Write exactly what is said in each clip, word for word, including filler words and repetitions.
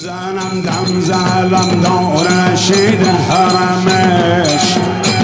میزنم دم زلم دار نشید حرمش،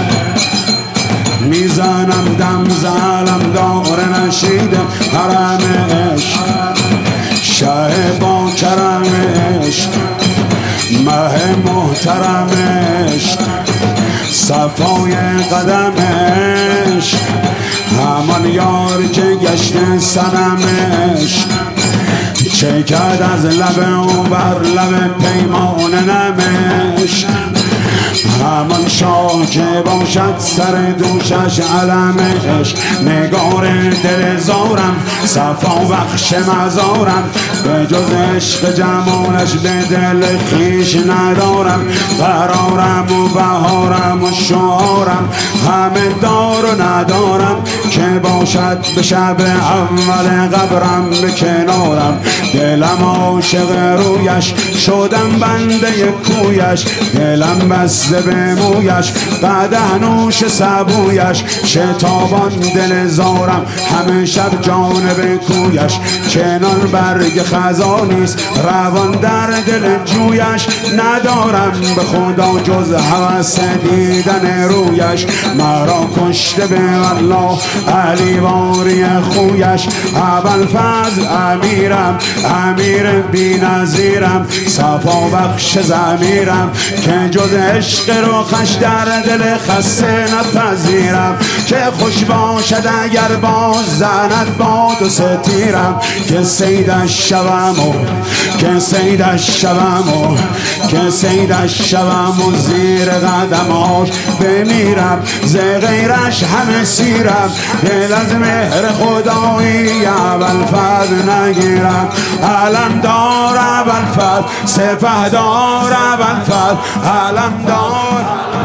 میزنم دم زلم دار نشید حرمش، شه با کرمش مه محترمش، صفای قدمش همان یار که گشته سنمش، چکد از لب و بر لب پیمان نمش، همان شاه که باشد سر دوشش علمش، نگار دل زارم صفا بخش مزارم، به جز عشق جمالش به دل خیش ندارم، قرارم و بهارم و شعارم همه دار و ندارم، که باشد به شب اول قبرم به کنارم، دلم عاشق رویش شدم بنده کویش، دلم بسته به مویش قدح نوش سبویش، شتابان دل زارم همه شب جانب کویش، کنار برگ خزانیست روان در دل جویش، ندارم به خدا جز هوس دیدن رویش، مرا کشته به والله علی واری خویش، ابوالفضل امیرم امیر بی نظیرم، صفا بخش ضمیرم که جز عشق روخش در دل خسته نپذیرم، که خوش باشد اگر باز زند باد و ستیرم، که سیدش شوم و که سیدش شوم و که سیدش شوم و زیر قدماش بمیرم، ز غیرش همه سیرم، دل از مهر خدایی ابوالفضل نگیرم، علم دار ابوالفضل سپهدار ابوالفضل، علم دار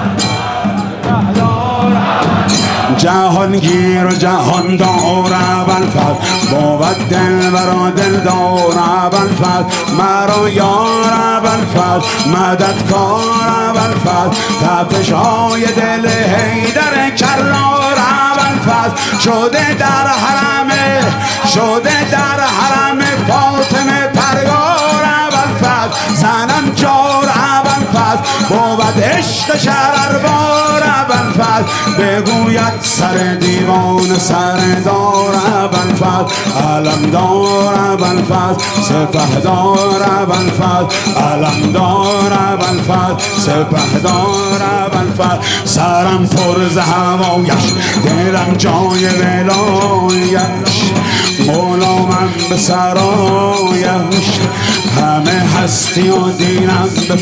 جهانگیر و جهاندار ابوالفضل، بود دل برا دلدار ابوالفضل، مرا یار ابوالفضل مددکار ابوالفضل، تپش های دل حیدر کرار ابوالفضل، شده در حرم شده در حرم فاطمه پرگار ابوالفضل، زنم جار ابوالفضل، بود عشق شرربار ابوالفضل، بگوید سر دیوان سردار ابوالفضل، علمدار ابوالفضل سپهدار ابوالفضل، علمدار ابوالفضل سپهدار ابوالفضل، سرم پر ز هوایش دلم جای ولایش، غلامم به سرایش همه هستی و دینم به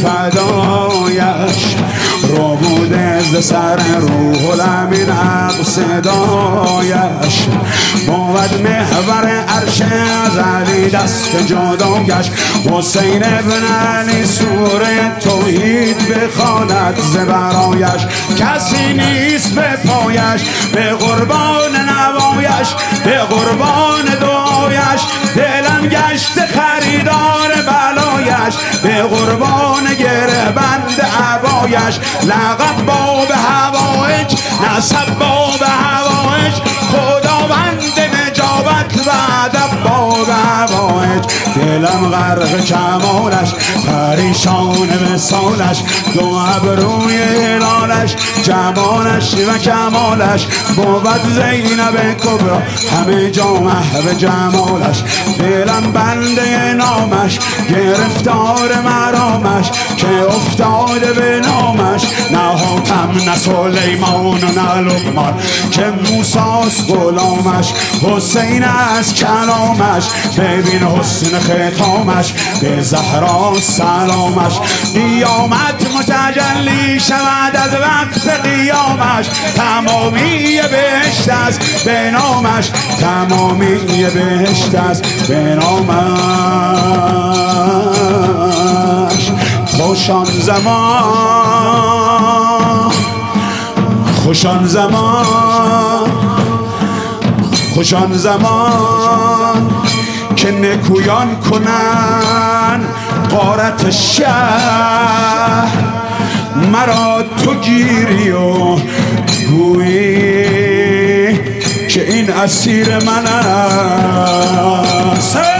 فدایش، رو بوده ز سر روح الامین حق صدایش، بود محور عرش ازلی دست جدایش، حسین ابن علی سوره توحید بخواند ز برایش، کسی نیست به پایش به قربان نوایش، به قربان دعایش، دلم گشت خریدار بلایش، به قربان گره بند عبایش، لقب باب هوایج نسب باب هوایج، خداوند نجابت و ادب باب هوایج، دلم غرق کمالش پریشان مثالش، دو ابروی هلالش جمالش و کمالش، بود زینب کبرا همه جا محو جمالش، دلم بنده نامش گرفتار مرامش، که افتاده به نامش نه حاتم نه سلیمان و نه لقمان، که موسیٰ غلامش، حسین از کلامش، ببین حسن ختامش، به زهرا سلامش، قیامت متجلی شود از وقت قیامش، تمامی بهشت است به نامش، تمامی بهشت است به نامش، خوشان زمان خوشان زمان خوشان زمان که نکویان کنن غارت شهر، مرا تو گیری و گویی که این اسیر من است.